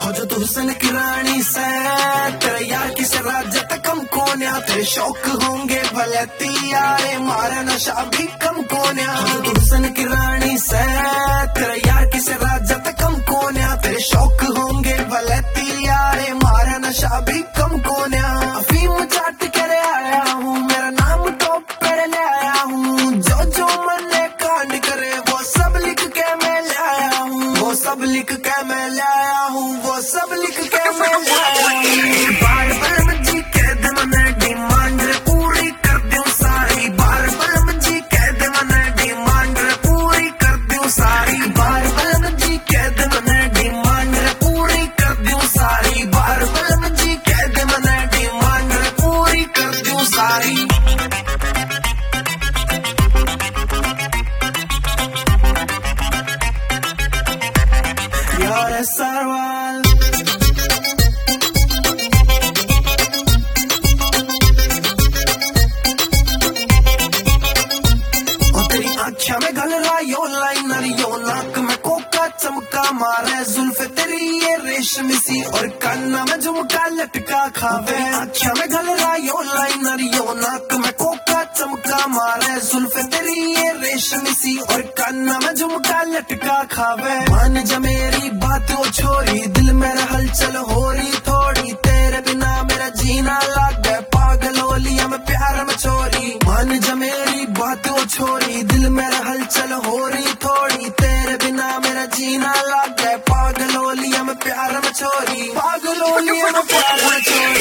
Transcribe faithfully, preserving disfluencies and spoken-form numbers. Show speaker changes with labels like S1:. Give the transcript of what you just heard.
S1: हो जो तू हुस्न की रानी से, तेरे यार की राज्य तक कम कोन्या, तेरे शौक होंगे भले यारे मारा नशा भी कम कोन्या। हो जो तू हुस्न की रानी से, तेरे यार की राज्य तक कम कोन्या, तेरे शौक होंगे भले यारे मारा नशा भी कम कोन्या। अफीम चाट कर आया हूँ, मेरा नाम तो पर ले आया हूँ, जो जो मन कांड करे वो सब लिख के मैं लाया हूँ, वो सब लिख के मैं लाया हूँ, वो सब लिख के मैं लाया हूँ। बार बलम जी कह दे मने डिमांड पूरी कर दूं सारी, बार बलम जी कह दे मने डिमांड पूरी कर दूं सारी, बार बलम जी कह दे मने डिमांड पूरी कर दूं सारी, बार बलम जी कह दे मने डिमांड पूरी कर दूं सारी। यार सरवाल आँखिया में गल रहा यो लाइनर, यो नाक में कोका चमका मारे, जुल्फे तेरी ये रेशमी सी और कान्ना में झुमका लटका खावे। आँखिया में गल रहा यो लाइनर, यो नाक में कोका चमका मारे, जुल्फे तेरी ये रेशमी सी और कान्ना में झुमका लटका खावे। मान जा मेरी बात ओ छोरी, दिल में हलचल हो रही थोड़ी, तेरे बिना मेरा जीना लाग गए पागल हो लिया मैं प्यार में छोरी। मान जा मेरी बात ओ छोरी, दिल मेरा हलचल हो रही थोड़ी, तेरे बिना मेरा जीना लाग गए पागल हो लिया मैं प्यार में छोरी, पागल हो लिया मैं प्यार में छोरी।